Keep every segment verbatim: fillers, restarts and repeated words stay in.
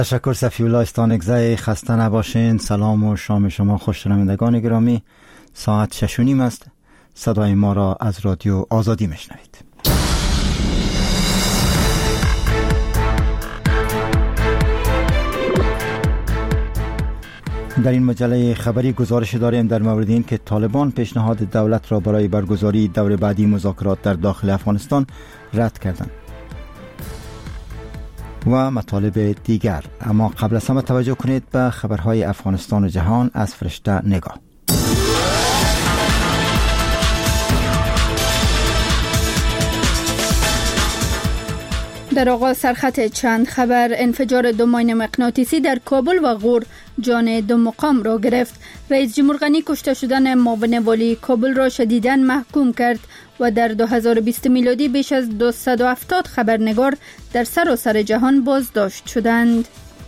تشکر صفی‌الله استانکزی. خسته نباشین. سلام و شام شما خوش‌شنوندگان گرامی. ساعت شش و نیم است. صدای ما را از رادیو آزادی میشنوید. در این مجله خبری گزارش داریم در مورد این که طالبان پیشنهاد دولت را برای برگزاری دور بعدی مذاکرات در داخل افغانستان رد کردند و مطالب دیگر. اما قبل از همه توجه کنید به خبرهای افغانستان و جهان از فرشته نگاه. در آغاز سرخط چند خبر: انفجار دو ماین مغناطیسی در کابل و غور جان دو مقام را گرفت. رئیس جمهور غنی کشته شدن معاون والی کابل را شدیداً محکوم کرد و در دو هزار و بیست میلادی بیش از دویست و هفتاد خبرنگار در سراسر جهان بازداشت شدند.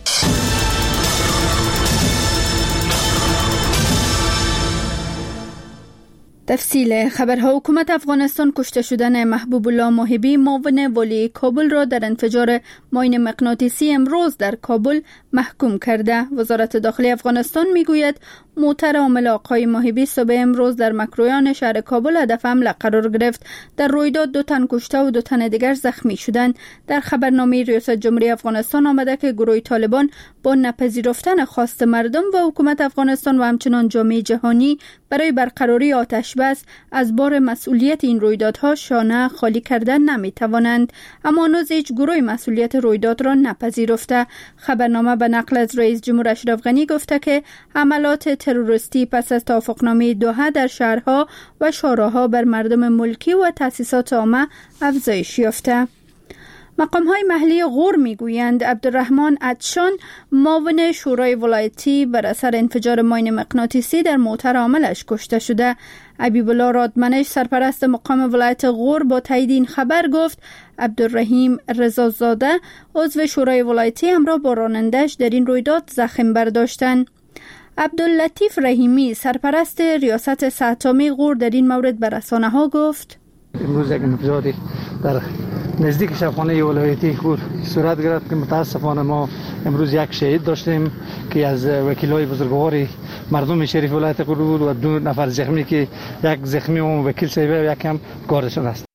تفصیل خبرها: حکومت افغانستان کشته شدن محبوب الله موهبی معاون والی کابل را در انفجار ماین مغناطیسی امروز در کابل محکوم کرده. وزارت داخلی افغانستان میگوید موتر حامل آقای موهبی صبح امروز در مکرویان شهر کابل هدف حمله قرار گرفت. در رویداد دو تن کشته و دو تن دیگر زخمی شدند. در خبرنامه ریاست جمهوری افغانستان آمده که گروه طالبان با نپذیرفتن خواست مردم و حکومت افغانستان و همچنان جامعه جهانی برای برقراری آتش بس از بار مسئولیت این رویدادها شانه خالی کردن نمیتوانند، اما هنوز هیچ گروه مسئولیت رویداد را نپذیرفته. خبرنامه به نقل از رئیس جمهور اشرف غنی گفته که حملات تروریستی پس از توافقنامه دوحه در شهرها و شوراها بر مردم ملکی و تأسیسات عامه افزایش یافته. مقام‌های محلی غور میگویند عبدالرحمن عطشان معاون شورای ولایتی بر اثر انفجار ماین مغناطیسی در موتر حاملش کشته شده. حبیب الله رادمنش سرپرست مقام ولایت غور با تایید این خبر گفت عبدالرحیم رضازاده عضو شورای ولایتی همراه با رانندش در این رویداد زخم برداشتند. عبداللطیف رحیمی سرپرست ریاست صحت‌عامه غور در این مورد به رسانه‌ها گفت امروز یک انفجاری در نزدیک شبخانه ولایتی غور صورت گرفت که متاسفانه ما امروز یک شهید داشتیم که از وکیلای بزرگوار مردم شریف ولایت غور بود و دو نفر زخمی که یک زخمی و وکیل صاحب و یک هم گاردشان است.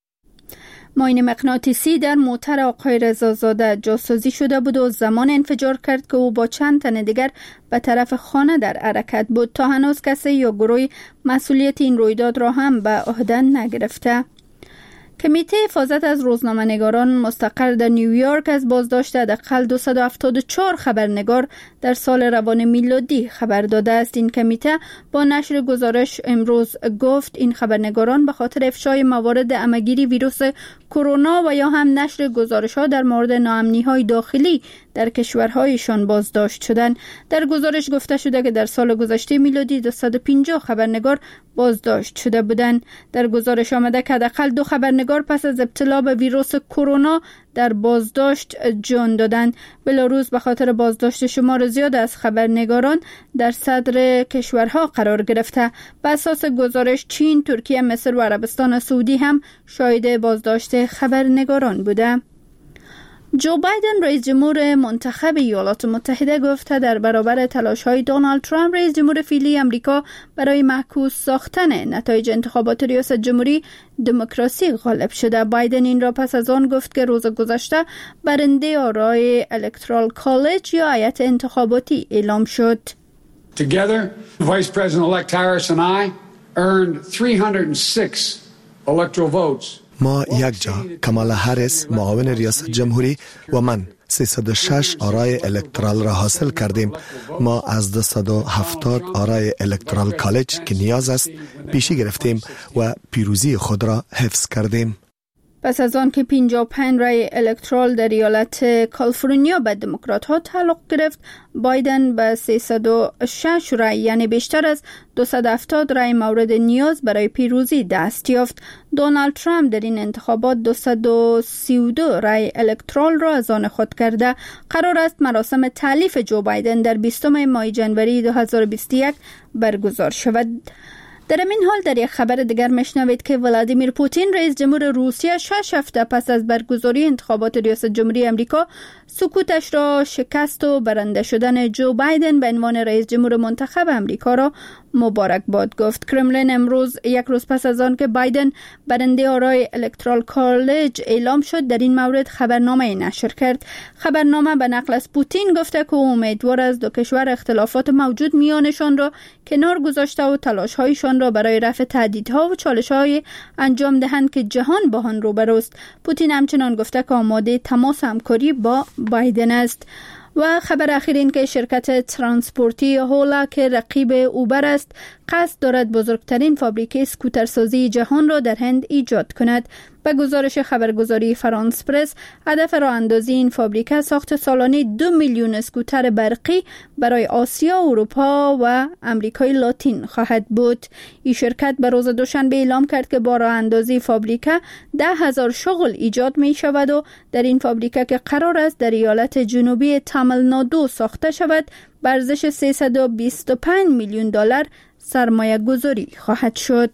ماین مغناطیسی در موتر آقای رضازاده جاسازی شده بود و زمان انفجار کرد که او با چند تن دیگر به طرف خانه در حرکت بود. تا هنوز کسی یا گروه مسئولیت این رویداد را هم به عهده نگرفته. کمیته حفاظت از روزنامه‌نگاران مستقر در نیویورک از بازداشت حداقل دویست و هفتاد و چهار خبرنگار در سال روان میلادی خبر داده است. این کمیته با نشر گزارش امروز گفت این خبرنگاران به خاطر افشای موارد همه‌گیری ویروس کرونا و یا هم نشر گزارش‌ها در مورد ناامنی‌های داخلی در کشورهایشان بازداشت شدند. در گزارش گفته شده که در سال گذشته میلادی دویست و پنجاه خبرنگار بازداشت شده بودند. در گزارش آمده که حداقل دو خبرنگار پس از ابتلا به ویروس کرونا در بازداشت جان دادند. بلاروس به خاطر بازداشت شمار زیاد از خبرنگاران در صدر کشورها قرار گرفته. به اساس گزارش چین، ترکیه، مصر و عربستان سعودی هم شاهد بازداشت خبرنگاران بوده. جو بایدن رئیس جمهور منتخب ایالات متحده گفته در برابر تلاش‌های دونالد ترامپ رئیس جمهور فعلی آمریکا برای معکوس ساختن نتایج انتخابات ریاست جمهوری دموکراسی غالب شده. بایدن این را پس از آن گفت که روز گذشته برنده آرای الکترال کالج یا هیئت انتخاباتی اعلام شد. Together, Vice President-elect Harris and I earned three hundred six electoral votes. ما یک جا، کامالا هریس معاون ریاست جمهوری و من سیصد و شش آرای الکترال را حاصل کردیم. ما از دویست و هفتاد آرای الکترال کالج که نیاز است پیشی گرفتیم و پیروزی خود را حفظ کردیم. پس از آن که پنجاه و پنج رای الکترال در ایالت کالیفرنیا به دموکرات ها تعلق گرفت، بایدن به سیصد و شش رای یعنی بیشتر از دویست و هفتاد رای مورد نیاز برای پیروزی دست یافت. دونالد ترامپ در این انتخابات دویست و سی و دو رای الکترال را از آن خود کرده. قرار است مراسم تألیف جو بایدن در بیستم ماه ژانویه دو هزار و بیست و یک برگزار شود. در این حال در یک خبر دیگر میشنوید که ولادیمیر پوتین رئیس جمهور روسیه شش هفته پس از برگزاری انتخابات ریاست جمهوری امریکا سکوتش را شکست و برنده شدن جو بایدن به عنوان رئیس جمهور منتخب امریکا را مبارکباد گفت. کرملین امروز یک روز پس از آن که بایدن برنده آرای الکترال کالج اعلام شد در این مورد خبرنامه نشر کرد. خبرنامه به نقل از پوتین گفته که امیدوار است دو کشور اختلافات موجود میانشان را کنار گذاشته و تلاش‌هایشان را برای رفع تهدیدها و چالش‌های انجام دهند که جهان با آن روبروست. پوتین همچنان گفته که آماده تماس همکاری با بایدن است. و خبر اخیر این که شرکت ترانسپورتی هولا که رقیب اوبر است قصد دارد بزرگترین فابریکه اسکوترسازی جهان را در هند ایجاد کند. به گزارش خبرگزاری فرانس پرس، هدف راه اندازی این فابریکه ساخت سالانه دو میلیون اسکوتر برقی برای آسیا، اروپا و امریکای لاتین خواهد بود. این شرکت به روز دوشنبه اعلام کرد که با راه اندازی فابریکه ده هزار شغل ایجاد می شود و در این فابریکه که قرار است در ایالت جنوبی تامل نادو ساخته شود به ارزش سیصد و بیست و پنج میلیون دلار سرمایه گذاری خواهد شد.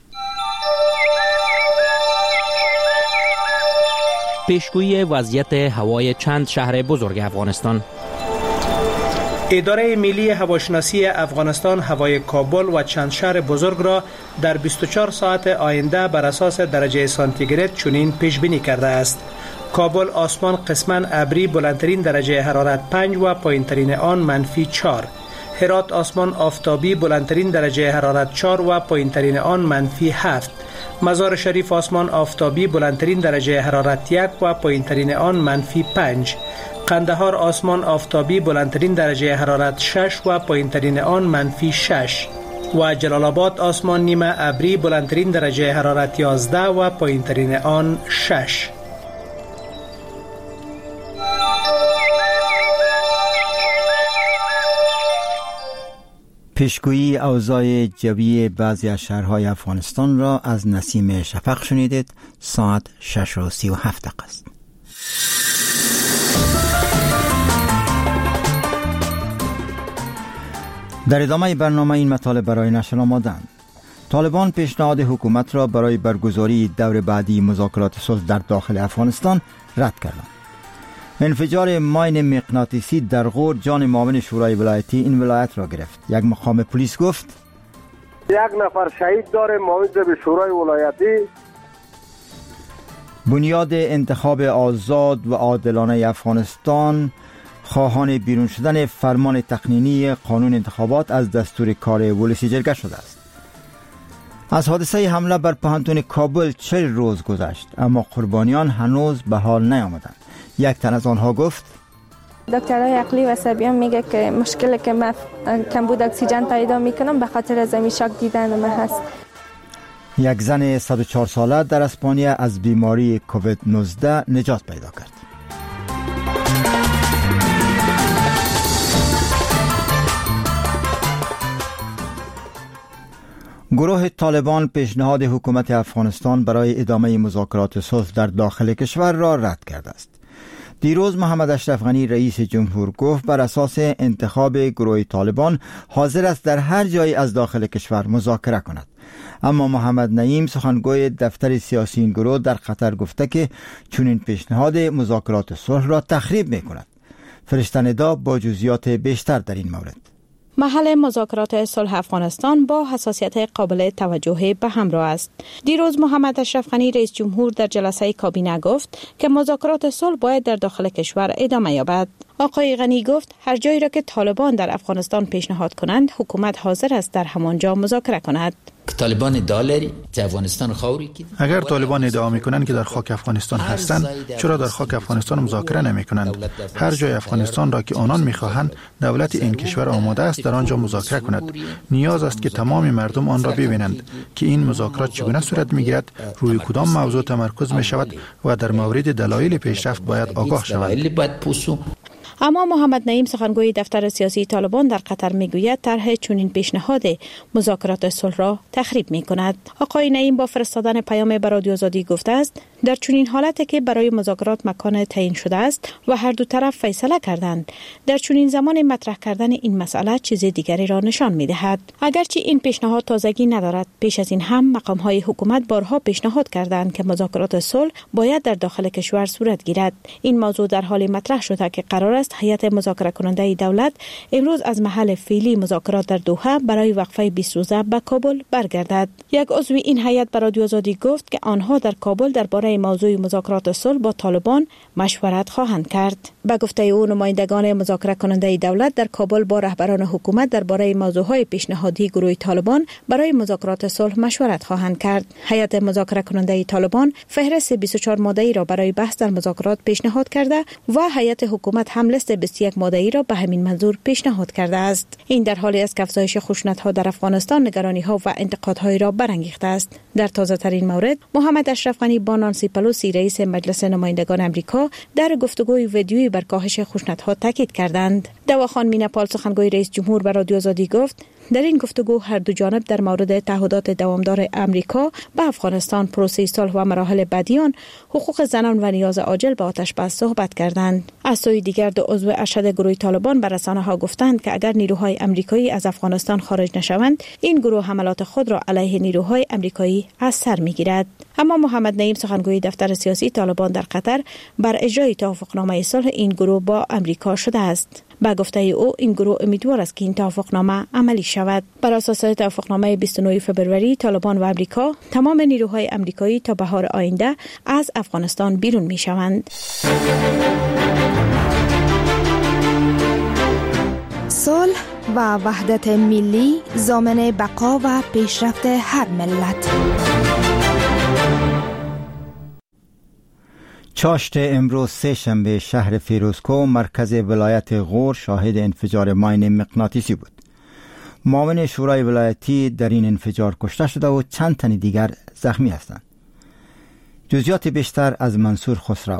پیشگویی وضعیت هوای چند شهر بزرگ افغانستان. اداره ملی هواشناسی افغانستان هوای کابل و چند شهر بزرگ را در بیست و چهار ساعت آینده بر اساس درجه سانتیگراد چنین پیش بینی کرده است: کابل آسمان قسماً ابری، بلندترین درجه حرارت پنج و پایینترین آن منفی چهار. هرات آسمان آفتابی، بلندترین درجه حرارت چهار و پایینترین آن منفی هفت. مزار شریف آسمان آفتابی، بلندترین درجه حرارت یک و پایینترین آن منفی پنج. قندهار آسمان آفتابی، بلندترین درجه حرارت شش و پایینترین آن منفی شش. و جلال آباد آسمان نیمه ابری، بلندترین درجه حرارت یازده و پایینترین آن شش. پیشگویی اوضاع جوی بعضی از شهرهای افغانستان را از نسیم شفق شنیدید. ساعت شش و سی و هفت دقیقه است. در ادامه برنامه این مطالب برای نشر آمدند. طالبان پیشنهاد حکومت را برای برگزاری دور بعدی مذاکرات صلح در داخل افغانستان رد کردند. انفجار ماین مغناطیسی در غور جان معاون شورای ولایتی این ولایت را گرفت. یک مقام پلیس گفت یک نفر شهید داره معاون به شورای ولایتی. بنیاد انتخاب آزاد و عادلانه افغانستان خواهان بیرون شدن فرمان تقنینی قانون انتخابات از دستور کار ولسی جرگه شده است. از حادثه حمله بر پوهنتون کابل چهل روز گذشت اما قربانیان هنوز به حال نیامدند. یک تن از آنها گفت دکترای عقلی و عصبی میگه که مشکلی که من کمبود اکسیژن پیدا میکنم به خاطر از این شاک دیدن من هست. یک زن صد و چهار ساله در اسپانیا از بیماری کووید نوزده نجات پیدا کرد. گروه طالبان پیشنهاد حکومت افغانستان برای ادامه مذاکرات صلح در داخل کشور را رد کرده است. دیروز محمد اشرف غنی رئیس جمهور گفت بر اساس انتخاب گروه طالبان حاضر است در هر جایی از داخل کشور مذاکره کند. اما محمد نعیم سخنگوی دفتر سیاسی این گروه در قطر گفته که چنین پیشنهاد مذاکرات صلح را تخریب می کند. فرشته ندا با جزئیات بیشتر در این مورد. محل مذاکرات صلح افغانستان با حساسیت قابل توجه به همراه است. دیروز محمد اشرف غنی رئیس جمهور در جلسه کابینه گفت که مذاکرات صلح باید در داخل کشور ادامه یابد. آقای غنی گفت هر جایی را که طالبان در افغانستان پیشنهاد کنند حکومت حاضر است در همانجا مذاکره کند. طالبان دالری افغانستان خوری که اگر طالبان ادعا میکنند که در خاک افغانستان هستند چرا در خاک افغانستان مذاکره نمیکنند؟ هر جای افغانستان را که آنان میخواهند دولت این کشور آماده است در آنجا مذاکره کند. نیاز است که تمام مردم آن را ببینند که این مذاکرات چگونه صورت میگیرد، روی کدام موضوع تمرکز میشود و در مورد دلایل پیشرفت باید آگاه شوند. اما محمد نعیم سخنگوی دفتر سیاسی طالبان در قطر میگوید طرح چنین پیشنهاد مذاکرات صلح را تخریب میکند. آقای نعیم با فرستادن پیام به رادیو آزادی گفته است در چنین حالتی که برای مذاکرات مکان تعیین شده است و هر دو طرف فیصله کردند، در چنین زمان مطرح کردن این مسئله چیز دیگری را نشان میدهد. اگرچه این پیشنهاد تازگی ندارد، پیش از این هم مقام های حکومت بارها پیشنهاد کردند که مذاکرات صلح باید در داخل کشور صورت گیرد. این موضوع در حال مطرح شده که قرار است هیئت مذاکره کننده دولت امروز از محل فعلی مذاکرات در دوحه برای وقفه بیست روزه به کابل برگردد. یک عضو این هیئت به رادیو آزادی گفت که آنها در کابل درباره موضوع مذاکرات صلح با طالبان مشورت خواهند کرد. به گفته او نمایندگان مذاکره کننده دولت در کابل با رهبران حکومت درباره موضوعهای پیشنهادی گروه طالبان برای مذاکرات صلح مشورت خواهند کرد. هیئت مذاکره کننده طالبان فهرست بیست و چهار ماده‌ای را برای بحث در مذاکرات پیشنهاد کرده و هیئت حکومت هم لیست بیست و یک ماده‌ای را به همین منظور پیشنهاد کرده است. این در حالی است که افزایش خشونت‌ها در افغانستان نگرانی‌ها و انتقادهای را برانگیخته است. در تازه‌ترین مورد محمد اشرف غنی با نانسی پلوسی رئیس مجلس نمایندگان آمریکا در گفتگوی ویدیویی بر کاهش خشونت‌ها تاکید کردند. دواخان میناپال سخنگوی رئیس جمهور به رادیو آزادی گفت در این گفتگو هر دو جانب در مورد تعهدات دوامدار آمریکا به افغانستان، پروسه صلح و مراحل بعدی آن، حقوق زنان و نیاز عاجل به آتش بس صحبت کردند. از سوی دیگر دو عضو ارشد گروه طالبان به رسانه‌ها گفتند که اگر نیروهای آمریکایی از افغانستان خارج نشوند، این گروه حملات خود را علیه نیروهای آمریکایی از سر می‌گیرد. اما محمد نعیم سخنگوی دفتر سیاسی طالبان در قطر بر اجرای توافقنامه صلح این گروه با آمریکا شده است. با گفته او این گروه امیدوار است که این توافقنامه عملی شود. بر اساس توافقنامه بیست و نه فوریه طالبان و آمریکا تمام نیروهای آمریکایی تا بهار آینده از افغانستان بیرون می شوند. صلح و وحدت ملی ضامن بقا و پیشرفت هر ملت. چاشت امروز سه شنبه شهر فیروزکوه مرکز ولایت غور شاهد انفجار ماین مغناطیسی بود. معاون شورای ولایتی در این انفجار کشته شده و چند تن دیگر زخمی هستند. جزئیات بیشتر از منصور خسرو.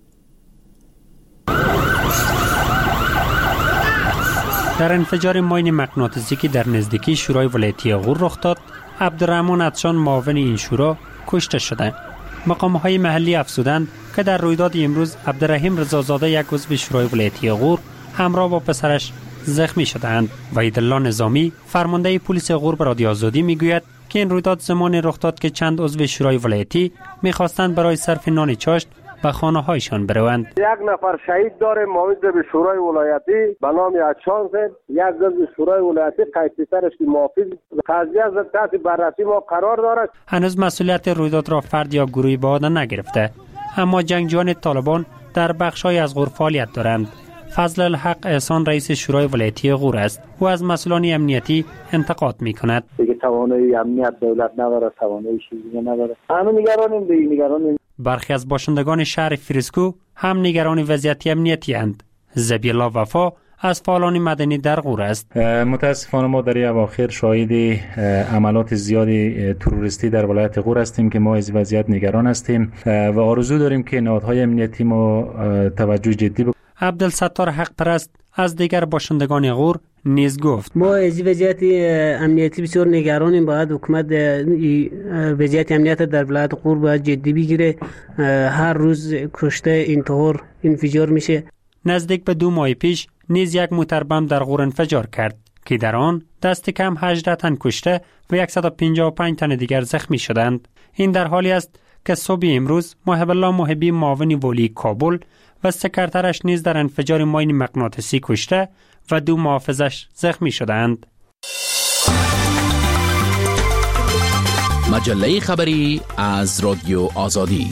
در انفجار ماین مغناطیسی که در نزدیکی شورای ولایتی غور رخ داد، عبدالرحمن عطشان معاون این شورا کشته شده. مقام‌های محلی افزودند که در رویداد امروز عبدالرحیم رضازاده یک عضو شورای ولایتی غور همراه با پسرش زخمی شدند. وحیدالله نظامی فرمانده پلیس غور به رادیو آزادی میگوید که این رویداد زمان رخ داد که چند عضو شورای ولایتی میخواستند برای صرف نان چاشت به خانه هایشان بروند. یک نفر شهید داره معاون به شورای ولایتی به نام عطشان زد. یک عضو شورای ولایتی قیصی‌ترش محافظ قضیه از تحت بررسی ما قرار دارد. هنوز مسئولیت رویداد را فرد یا گروهی به عهده نگرفته، اما جنگجویان طالبان در بخش‌های از غور فعالیت دارند. فضل الحق احسان رئیس شورای ولایتی غور است. او از مسئولان امنیتی انتقاد می‌کند. دیگه توانایی امنیت دولت نداره، توانایی چیزی نداره. همه نگرانیم دیگه نگرانیم. برخی از باشندگان شهر فیروزکو هم نگران وضعیت امنیتی اند. زبی الله وفا از فعالان مدنی در غور است. متاسفانه ما در اواخر شاهد عملات زیادی تروریستی در ولایت غور هستیم که ما از وضعیت نگران هستیم و آرزو داریم که نهادهای امنیتی ما توجه جدی بکنند. عبدالستار حق پرست از دیگر باشندگان غور نیز گفت ما از وضعیت امنیتی بسیار نگرانیم. باید حکومت وضعیت امنیت در ولایت غور باید جدی بگیره. هر روز کشته، انتحار، انفجار میشه. نزدیک به دو ماه پیش نیز یک موتر بم در غور انفجار کرد که در آن دست کم هجده تن کشته و صد و پنجاه و پنج تن دیگر زخمی شدند. این در حالی است که صبح امروز محب الله محبی معاون ولی کابل و سکرترش نیز در انفجار ماین مغناطیسی کشته و دو محافظش زخمی شدند. مجله خبری از رادیو آزادی.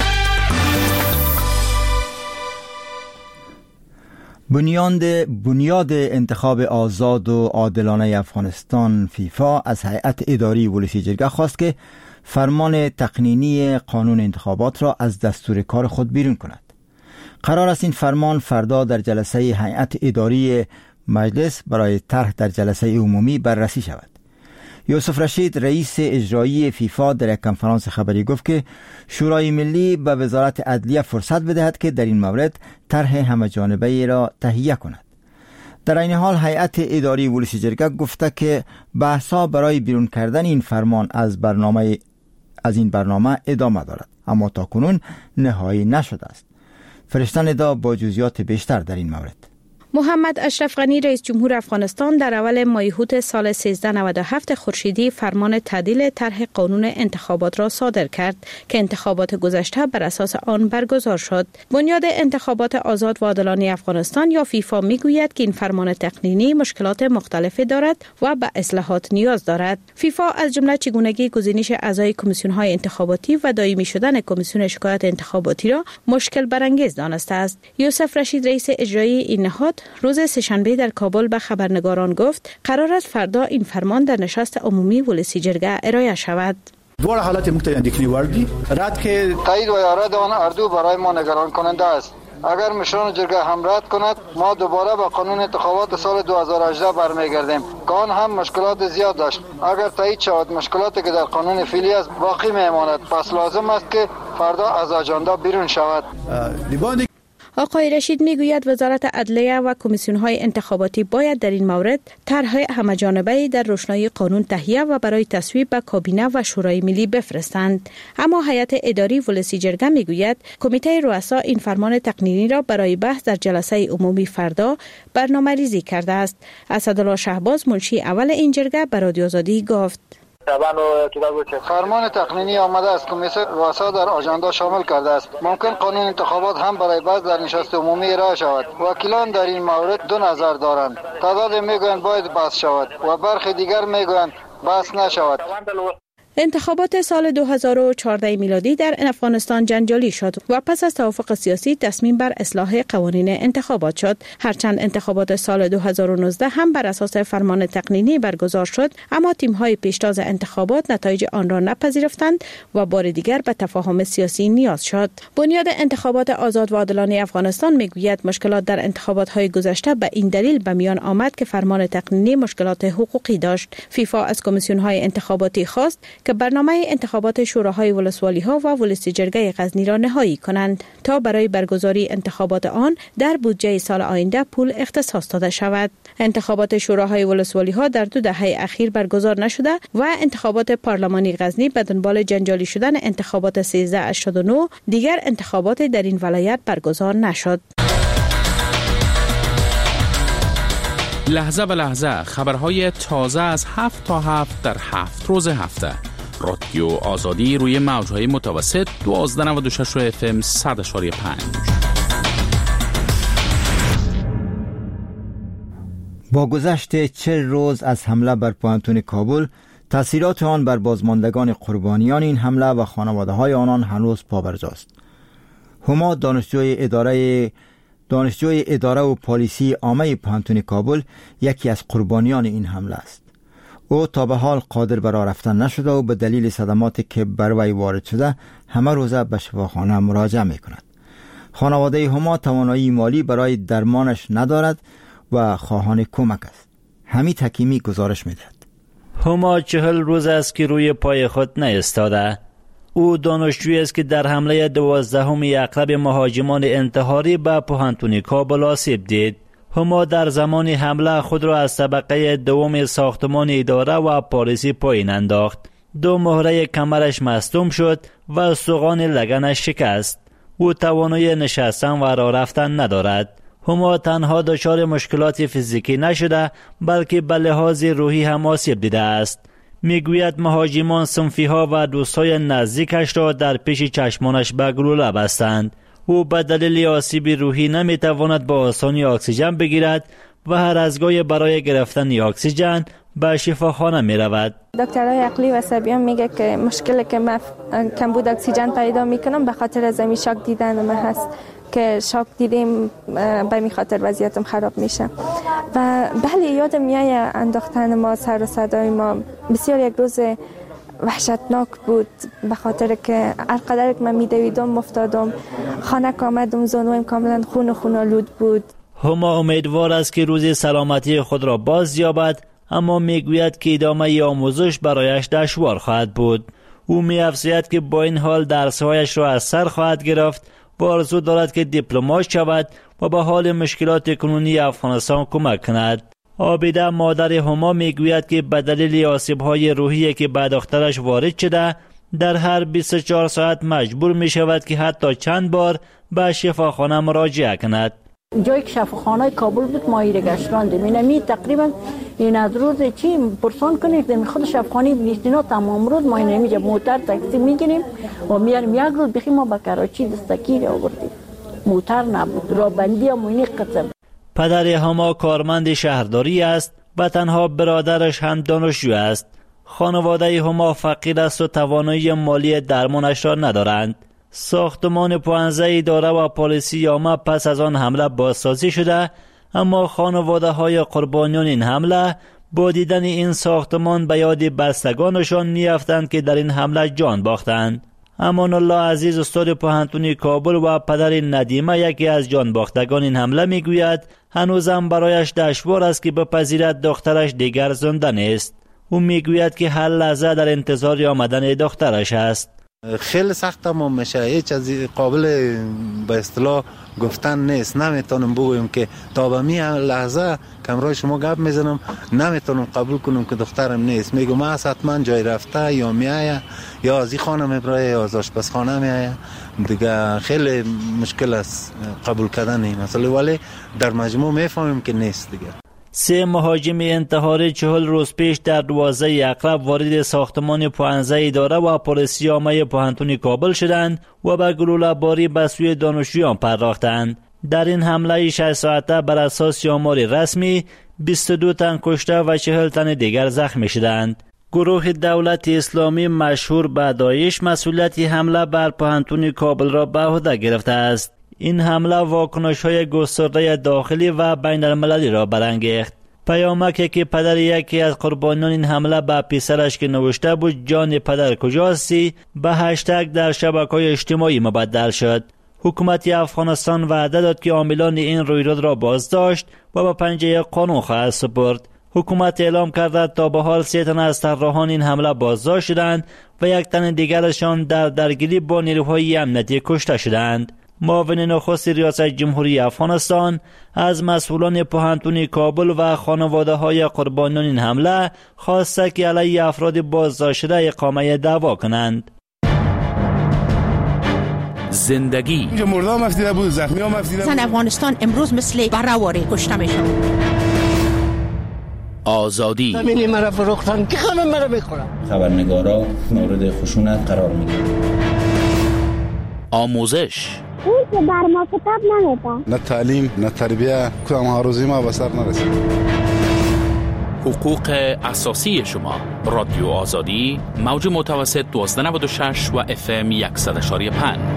بنیاد بنیاد انتخاب آزاد و عادلانه افغانستان فیفا از هیئت اداری ولسی جرگه خواست که فرمان تقنینی قانون انتخابات را از دستور کار خود بیرون کند. قرار است این فرمان فردا در جلسه هیئت اداری مجلس برای طرح در جلسه عمومی بررسی شود. یوسف رشید رئیس اجرایی فیفا در یک کنفرانس خبری گفت که شورای ملی به وزارت عدلیه فرصت بدهد که در این مورد طرح همه‌جانبه را تهیه کند. در این حال هیئت اداری ولسی جرگه گفته که بحث‌ها برای بیرون کردن این فرمان از برنامه از این برنامه ادامه دارد، اما تاکنون نهایی نشده است. فرشته ندا با جزئیات بیشتر در این مورد. محمد اشرف غنی رئیس جمهور افغانستان در اول ماه اوت سال سیزده نود و هفت خورشیدی فرمان تعدیل طرح قانون انتخابات را صادر کرد که انتخابات گذشته بر اساس آن برگزار شد. بنیاد انتخابات آزاد و عادلانه افغانستان یا فیفا میگوید که این فرمان تقنینی مشکلات مختلفی دارد و به اصلاحات نیاز دارد. فیفا از جمله چگونگی گزینش اعضای کمیسیون‌های انتخاباتی و دائمی شدن کمیسیون شکایت انتخاباتی را مشکل برانگیز دانسته است. یوسف رشید رئیس اجرایی این نهاد روز سه‌شنبه در کابل به خبرنگاران گفت قرار است فردا این فرمان در نشست عمومی ولسی جرگه ارائه شود. دوار حالات مختلف اندیکنی وردی رد که تایید و یارد آن اردو برای ما نگران کننده است. اگر مشران جرگه هم رد کند ما دوباره با قانون انتخابات سال دو هزار و هجده برمیگردیم که آن هم مشکلات زیاد داشت. اگر تایید شود مشکلاتی که در قانون فعلی است باقی میماند، پس لازم است که فردا از اجندا بیرون شود. آقای رشید میگوید وزارت عدلیه و کمیسیون‌های انتخاباتی باید در این مورد طرح همه‌جانبه در روشنایی قانون تهیه و برای تصویب به کابینه و شورای ملی بفرستند. اما هیئت اداری ولسی جرگه میگوید کمیته رؤسا این فرمان تقنینی را برای بحث در جلسه عمومی فردا برنامه‌ریزی کرده است. اسدالله شهباز منشی اول این جرگه به رادیو آزادی گفت فرمان تقنینی آمده است کمیته رؤسا در آژاندا شامل کرده است. ممکن قانون انتخابات هم برای بحث در نشست عمومی ارائه شود. وکیلان در این مورد دو نظر دارند. تعداد میگویند باید بحث شود و برخی دیگر میگویند بحث نشود. انتخابات سال دو هزار و چهارده میلادی در افغانستان جنجالی شد و پس از توافق سیاسی تصمیم بر اصلاح قوانین انتخابات شد. هرچند انتخابات سال دو هزار و نوزده هم بر اساس فرمان تقنینی برگزار شد، اما تیم‌های پیشتاز انتخابات نتایج آن را نپذیرفتند و بار دیگر به تفاهم سیاسی نیاز شد. بنیاد انتخابات آزاد و عادلانه افغانستان میگوید مشکلات در انتخابات‌های گذشته به این دلیل به میان آمد که فرمان تقنینی مشکلات حقوقی داشت. فیفا از کمیسیون‌های انتخاباتی خواست که برنامه انتخابات شوراهای ولسوالی‌ها و ولسی جرگه غزنی را نهایی کنند تا برای برگزاری انتخابات آن در بودجه سال آینده پول اختصاص داده شود. انتخابات شوراهای ولسوالی‌ها در دو دهه اخیر برگزار نشده و انتخابات پارلمانی غزنی به دنبال جنجالی شدن انتخابات سیزده هشتاد و نه دیگر انتخابات در این ولایت برگزار نشد. لحظه به لحظه خبرهای تازه از هفت تا هفت در هفت روز هفته. رادیو آزادی روی موجهای متوسط دوازده نود و شش اف ام صد اشاری پنج. با گذشت چهل روز از حمله بر پوهنتون کابل، تاثیرات آن بر بازماندگان قربانیان این حمله و خانواده های آنان هنوز پابرجاست. هما دانشجوی اداره دانشجوی اداره و پالیسی عامه پوهنتون کابل یکی از قربانیان این حمله است. او تا به حال قادر بر راه رفتن نشده و به دلیل صدماتی که بر وی وارد شده همه روزه به شفاخانه مراجعه می کند. خانواده هما توانایی مالی برای درمانش ندارد و خواهان کمک است. حمید حکیمی گزارش می دهد. هما چهل روز است که روی پای خود نایستاده. او دانشجویی است که در حمله دوازدهم اغلب مهاجمان انتحاری به پوهنتون کابل آسیب دید. هما در زمان حمله خود را از طبقه دوم ساختمان اداره و پالیسی پایین انداخت. دو مهره کمرش مصدوم شد و استخوان لگنش شکست. او توانایی نشستن و راه رفتن ندارد. هما تنها دچار مشکلات فیزیکی نشده بلکه به لحاظ روحی هم آسیب دیده است. میگوید مهاجمان صنفی ها و دوستای نزدیکش را در پیش چشمانش به گلوله بستند. او به دلیل آسیب روحی نمیتواند با آسانی اکسیژن بگیرد و هر از گاهی برای گرفتن اکسیژن به شفاخانه می رود. دکترای عقلی و عصبی میگه که مشکلی که من کمبود اکسیژن پیدا میکنم به خاطر از این شاک دیدن من هست که شاک دیدیم به می خاطر وضعیتم خراب میشه. و بله یادم میاد انداختن ما سر و صدای ما بسیار یک روز وحشتناک بود به خاطر که هر قدر که من میدویدم مفتادم. خانه که آمدم زانویم کاملا خون و خون آلود بود. هما امیدوار است که روزی سلامتی خود را باز یابد، اما میگوید که ادامه آموزش برایش دشوار خواهد بود. او می‌افزاید که با این حال درس‌هایش را از سر خواهد گرفت و آرزو دارد که دیپلمات شود و به حال مشکلات کنونی افغانستان کمک کند. عابده مادر هما میگوید که به دلیل آسیب‌های روحی که به دخترش وارد شده در هر بیست و چهار ساعت مجبور می شود که حتی چند بار به شفاخانه مراجعه کند. جایی که شفاخانه کابل بود ما ایره گشتاندیم. اینمی تقریبا این از روز چی پرسان کنید در خود شفاخانه بیستینا تمام روز ما اینمی موتر تاکسی میگیریم و میاریم یک روز بخی ما به کراچی دستگیر آوردیم. موتر نبود، رابندی هم اینی قصه. پدر هما کارمند شهرداری است و تنها برادرش هم دانشجو است. خانواده هما فقیر است و توانایی مالی درمانش را ندارند. ساختمان پانزده اداره و پلیسی یامه پس از آن حمله بازسازی شده، اما خانواده های قربانیان این حمله با دیدن این ساختمان به یاد بستگانشان میافتند که در این حمله جان باختند. امان الله عزیز استاد پوهنتون کابل و پدر ندیمه یکی از جان باختگان این حمله میگوید هنوزم برایش دشوار است که بپذیرد دخترش دیگر زنده نیست. او میگوید که هر لحظه در انتظار آمدن دخترش است. خیلی سخت ما میشه، هیچ از قابل به اصطلاح گفتن نیست. نمیتونم بگویم که تا به می لحظه کمرای شما گپ میزنم نمیتونم قبول کنم که دخترم نیست. میگم ما حتما جای رفته یا میایه یا از این خانه میبره یا از آشپزخانه میایه. دیگه خیلی مشکل است قبول کردن این مسئله، ولی در مجموع میفهمیم که نیست دیگه. سه مهاجم انتحاری چهل روز پیش در دوازده اقرب وارد ساختمان پانزده اداره و پلیسی عامه پوهنتون کابل شدند و به گلوله باری به سوی دانشجویان پرداختند. در این حمله شش ساعته بر اساس آمار رسمی بیست و دو تن کشته و چهل تن دیگر زخمی شدند. گروه دولت اسلامی مشهور به داعش مسئولیت حمله بر پوهنتون کابل را به عهده گرفته است. این حمله واکنش‌های گسترده داخلی و بین المللی را برانگیخت. پیامکی که پدر یکی از قربانیان این حمله به پسرش که نوشته بود جان پدر کجاستی به هشتگ در شبکه‌های اجتماعی مبدل شد. حکومت افغانستان وعده داد که عاملان این رویداد را بازداشت و به پنجه قانون خواهد سپرد. حکومت اعلام کرده تا به حال سه تن از طراحان این حمله بازداشت شدند و یک تن دیگرشان در درگیری با نیروهای امنیتی کشته شدند. معاون نخست ریاست جمهوری افغانستان از مسئولان پوهنتون کابل و خانواده های قربانیان این حمله خواسته که علیه افراد بازداشت شده اقامه دعوا کنند. زندگی اینجا مردا مفتیده بود، زخمی ها مفتیده بود. زن افغانستان امروز مثل برهواری کشته میشد. آزادی همینی مرا فروختن که خانم مرا میخورم. خبرنگارا مورد خشونت قرار میگیرن. آموزش اون که بر ما کتاب نمیده. نه تعلیم نه تربیه، کدام هاروزی ما به سر نرسید. حقوق اساسی شما. رادیو آزادی موج متوسط دوازده نود و شش و اف ام صد و یک و پنج.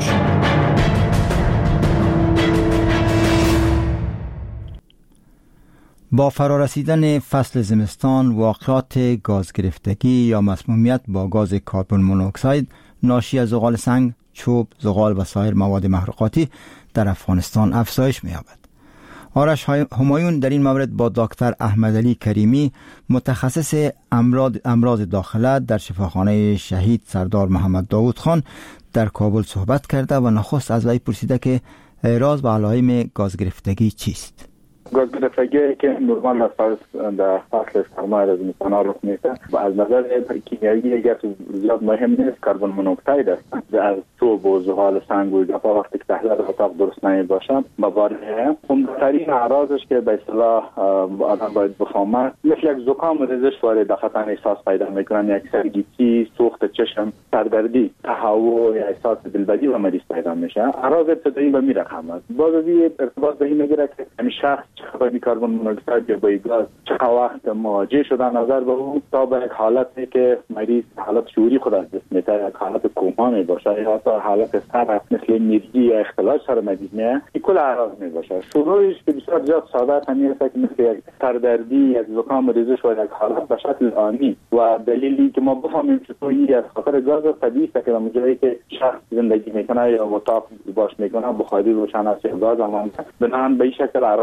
با فرارسیدن فصل زمستان واقعات گاز گرفتگی یا مسمومیت با گاز کربن مونوکساید ناشی از زغال سنگ، چوب، زغال و سایر مواد محروقاتی در افغانستان افزایش می‌یابد. آرش همایون در این مورد با دکتر احمدعلی کریمی متخصص امراض امراض داخله در شفاخانه شهید سردار محمد داود خان در کابل صحبت کرده و نخست از وی پرسیده که راز و علائم گاز گرفتگی چیست. گاز گرفتگی که نورمال است در فصل سرما زمستان رخ میده و از نظر کیمیایی دیگر زیاد مهم نیست. کربن مونوکساید است از چوب و زغال سنگ و گپا وقتی که تحلیل اتاق درست نمی باشد موارد عمده‌ترین اعراضش که به اصطلاح آدم باید بفهمه مثل یک زکام و ریزش وارد داخل احساس پیدا میکنن، یک سرگیجی، سوخت چشم، سردردی، تهوع یا احساس دلبدی و مریض پیدا میشه. اعراض ابتدایی به این رقم است. باز ارتباط به این میگیره که همین شخص چقدر کربن مونوکساید یا با گاز چقدر وقت مواجه شده نظر به اون تا به یک حالتی که مریض حالت شعوری خود از دست میده، یک حالت کوما می باشه یا تا حالت سر مثل میرگی یا اختلال سر مریض میه، این کل اعراض می باشه. شروعش که بسیار زیاد ساده است، همین است که مثل یک سردردی، یک زکام ریزش و یک حالت به شکل آنی و دلیلی که ما بفهمیم چطور این از خاطر گاز طبیعی است که در جایی که شخص زندگی میکنه یا اتاق باش میکنه بخاری روشن است یا گاز هم بنان به این شکل اعراض شروع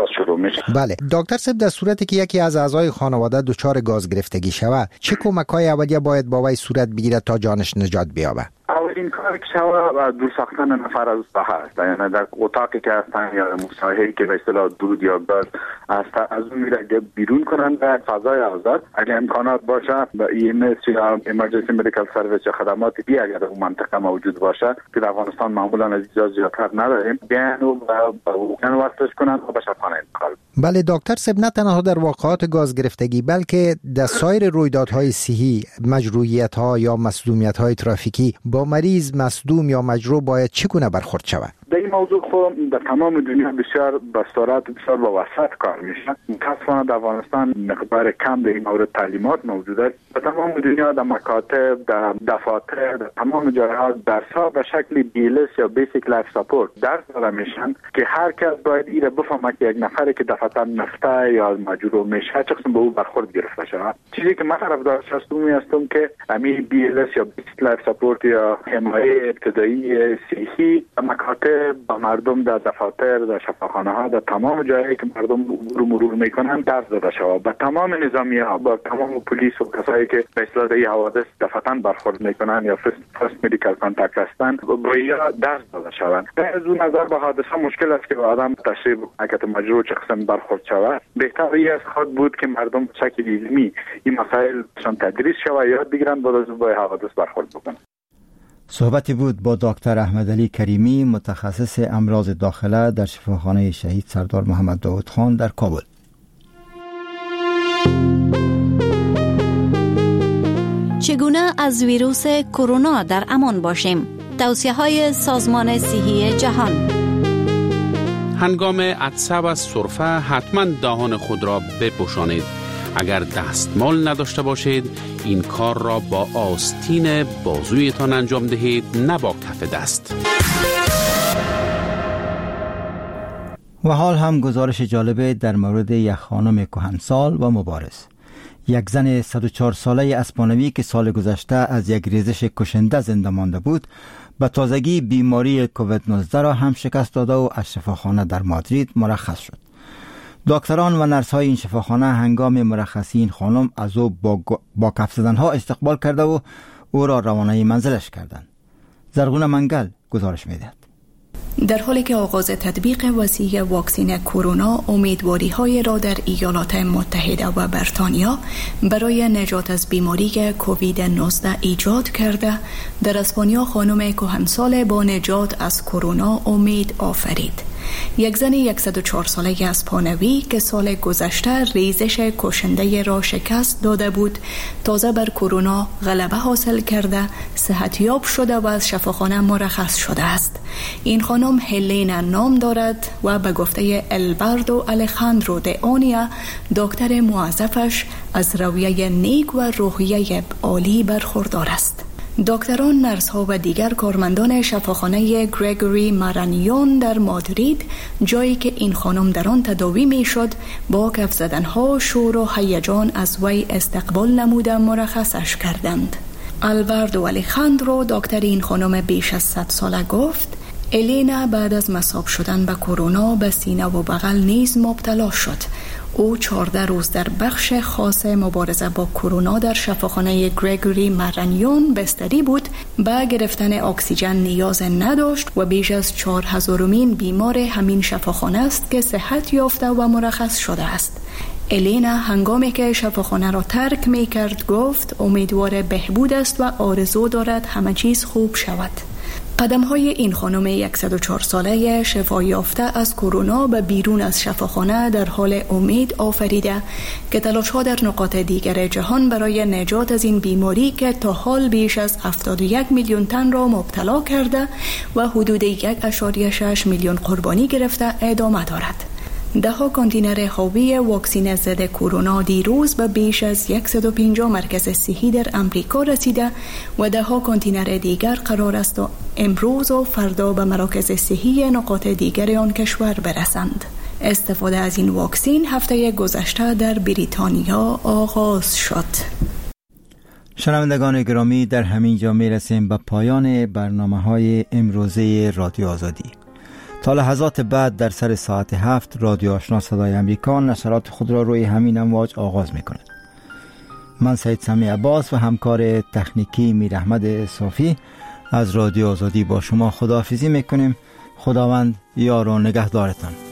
میشه. بله دکتر صاحب، در صورتی که یکی از اعضای خانواده دچار گاز گرفتگی شود، چه کمک‌های اولیه باید با وی صورت بگیرد تا جانش نجات بیابد؟ اولین کار که شود دور ساختن نفر از ساحه است، یعنی در اتاقی که هستن یا مساحتی که به اصطلاح دود یا گاز است از اون میره بیرون کنند در فضای آزاد. اگر امکانات باشه به ای ام اس یا امرجنسی مدیکال سرویس یا خدمات دیگه اگر در اون منطقه موجود باشه که در افغانستان معمولا از اینجا زیادتر نداریم، بیان و به اون وصلش کنند و به شفاخانه انتقال. بله دکتر صاحب، نه تنها در واقعات گاز گرفتگی بلکه در سایر رویدادهای صحی، مجروحیت‌ها یا مصدومیت‌های ترافیکی با مریض مصدوم یا مجروح باید چگونه برخورد شود؟ در این موضوع خب در تمام دنیا بسیار به صورت بسیار با وسط کار میشه. متاسفانه در افغانستان مقدار کم در این مورد تعلیمات موجود است. در تمام دنیا در مکاتب، در دفاتر، در تمام جاها درس‌ها به شکل بیلس یا بیسیک لایف ساپورت درس داده میشن که هر کس باید ایره بفهمه که یک نفری که دفعتا نفته یا مجروح میشه چه قسم به او برخورد گرفته شود. چیزی که من طرفدارش هستم هستم که همین بیلس یا بیسیک لایف ساپورت یا حمایت ابتدایی صحی مکاتب با مردم در دفاتر، در شفاخانه ها، در تمام جایی که مردم رو مرور میکنن درس داده شود. با تمام نظامی ها، با تمام پلیس و کسایی که به اصطلاح در این حوادث دفعتاً برخورد میکنن یا فرست مدیکال کانتاکت هستن با یا درس داده شود. از اون نظر با حادثه مشکل است که آدم تشریح بکنه که مجروح چه قسم برخورد شود. بهتر این از خود بود که مردم به شکل علمی این مسائل شان تدریس شود، یاد بگیرن بعد از با حوادث برخورد بکنن. صحبتی بود با دکتر احمدعلی کریمی، متخصص امراض داخله در شفاخانه شهید سردار محمد داود خان در کابل. چگونه از ویروس کرونا در امان باشیم؟ توصیه‌های سازمان صحی جهان. هنگام عطسه و سرفه حتما دهان خود را بپوشانید. اگر دستمال نداشته باشید این کار را با آستین بازویتان انجام دهید، نه با کف دست. و حال هم گزارش جالبه در مورد یک خانم کهنسال و مبارز. یک زن صد و چهار ساله اسپانوی که سال گذشته از یک ریزش کشنده زنده مانده بود، به تازگی بیماری کووید نوزده را هم شکست داده و از شفاخانه در مادرید مرخص شد. دکتران و نرس های این شفاخانه هنگام مرخصی این خانم از او با, با کف زدن ها استقبال کرده و او را روانه منزلش کردند. زرغون منگل گزارش می‌دهد. در حالی که آغاز تطبیق وسیع واکسن کرونا امیدواری‌های را در ایالات متحده و بریتانیا برای نجات از بیماری کووید نوزده ایجاد کرده، در اسپانیا خانم کهنسال با نجات از کرونا امید آفرید. یک زن صد و چهار ساله اسپانوی که سال گذشته ریزش کشنده را شکست داده بود، تازه بر کرونا غلبه حاصل کرده صحتیاب شده و از شفاخانه مرخص شده است. این خانم هلینا نام دارد و به گفته البردو الخاندرو د آنیا، دکتر موظفش از رویه نیک و روحیه عالی برخوردار است. دکتران، نرس ها و دیگر کارمندان شفاخانه گریگوری مارانیون در مادرید، جایی که این خانم در آن تداوی می شد، با کف زدن ها، شور و هیجان از وی استقبال نموده مرخصش کردند. البردو الخاندرو، دکتر این خانم بیش از صد ساله، گفت الینا بعد از مصاب شدن به کرونا به سینه و بغل نیز مبتلا شد. او چهارده روز در بخش خاص مبارزه با کرونا در شفاخانه گریگوری مارانیون بستری بود. با گرفتن اکسیژن نیاز نداشت و بیش از چهار هزارمین بیمار همین شفاخانه است که صحت یافته و مرخص شده است. الینا هنگامی که شفاخانه را ترک می کرد گفت امیدوار بهبود است و آرزو دارد همه چیز خوب شود. قدم های این خانم صد و چهار ساله شفا یافته از کرونا به بیرون از شفاخانه در حال امید آفریده که تلاش ها در نقاط دیگر جهان برای نجات از این بیماری که تا حال بیش از هفتاد و یک میلیون تن را مبتلا کرده و حدود یک ممیز شش میلیون قربانی گرفته ادامه دارد. ده ها کانتینر حاوی واکسن ضد کرونا دیروز به بیش از صد و پنجاه مرکز صحی در امریکا رسیده و ده ها کانتینر دیگر قرار است و امروز و فردا به مراکز صحی نقاط دیگر آن کشور برسند. استفاده از این واکسن هفته گذشته در بریتانیا آغاز شد. شنوندگان گرامی، در همین جا می رسیم به پایان برنامه های امروزه رادیو آزادی. تا لحظات بعد در سر ساعت هفت رادیو آشنا صدای امریکا نشرات خود را روی همین امواج آغاز می کند. من سید سمی عباس و همکار تکنیکی میر احمد صافی از رادیو آزادی با شما خداحافظی میکنیم. خداوند یار و نگهدارتان.